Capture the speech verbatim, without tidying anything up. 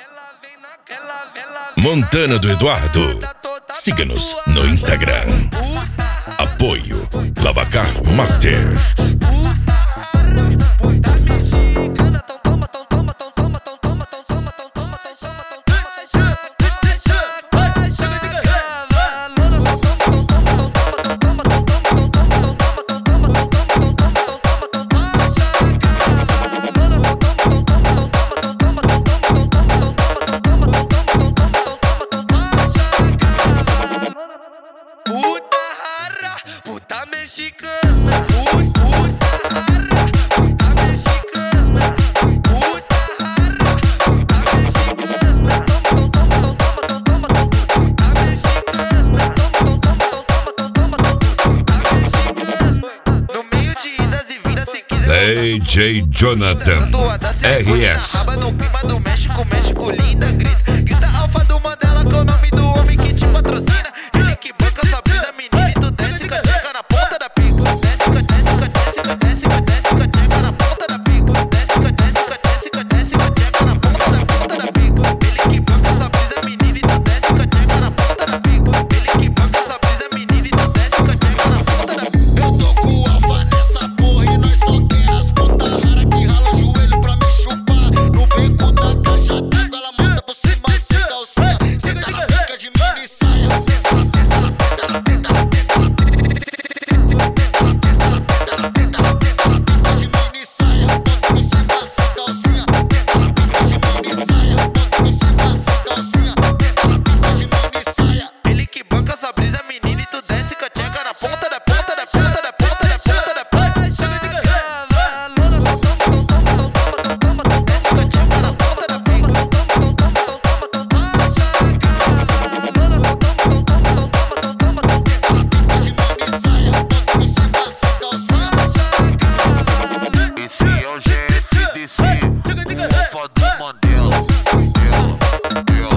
Montana do Eduardo. Siga-nos no Instagram. Apoio Lavacar Master. Puta mexicana, ui, puta rara, puta mexicana, puta rara, puta mexicana, toma, toma, toma, toma, toma, puta mexicana, toma, toma, toma, toma, puta mexicana. No meio de idas e vindas, se quiser D J Jonathan R S. No clima do México, México linda, grita, grita alfa do Mandela, que é o nome do homem que te patrocina. Ele que banca sua brisa, menina, e tu desce com a tcheca na ponta da pica. Desce com a desce com a desce com a desce com a desce com a tcheca na ponta da pica. Desce com a desce com a desce com a desce com a tcheca na ponta da ponta da pica. Ele que banca sua brisa, menina, e tu desce com a tcheca na ponta da pica. Ele que banca sua brisa, menina, e tu desce com a tcheca na ponta da pica. Eu tô com o alfa nessa porra e nós só quer as puta rara que rala o joelho pra me chupar. No beco da caixa d'água ela manda por cima sem calcinha. Senta na pica de mini saia. Ele que banca sua brisa, menina, e tu desce com a tcheca na ponta da ponta da ponta da ponta da ponta da ponta. Esse é o G F D C, roupa do Mandela.